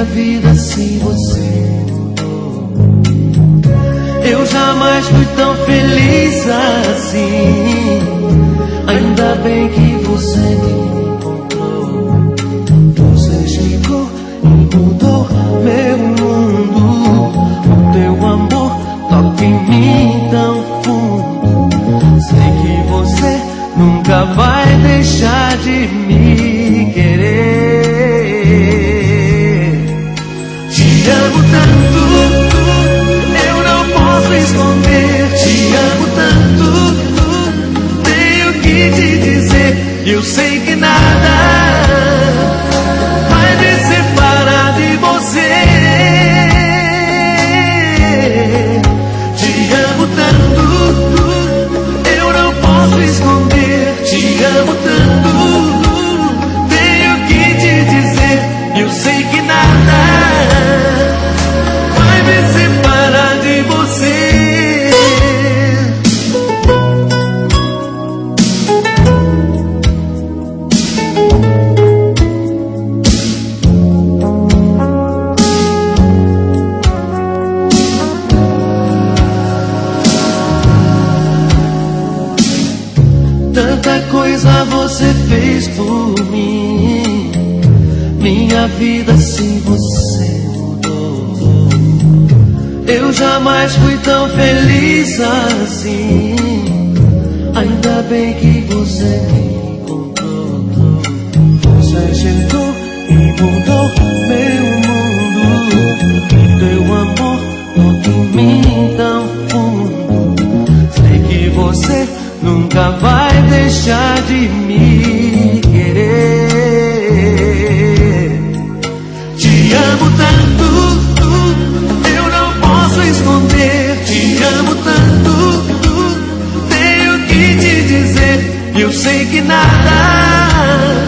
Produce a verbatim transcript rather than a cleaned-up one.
vida sem você mudou. Eu jamais fui tão feliz assim. Ainda bem que você me encontrou. Você chegou e mudou meu mundo. O teu amor toca em mim tão fundo. Sei que você nunca vai deixar de me querer. Te amo tanto, eu não posso esconder. Te amo tanto, tenho que te dizer. Eu sei que nada vai me separar de você. Te amo tanto, eu não posso esconder. Te amo tanto, tenho que te dizer. Eu sei que nada vai me separar de você. Tanta coisa você fez por mim. Minha vida sem você mudou. Eu jamais fui tão feliz assim. Ainda bem que você me encontrou. Você chegou e mudou meu mundo. Teu amor toca em mim tão fundo. Sei que você nunca vai deixar de me querer. Te amo tanto, eu não posso esconder. Te amo tanto, tenho que te dizer. Eu sei que nada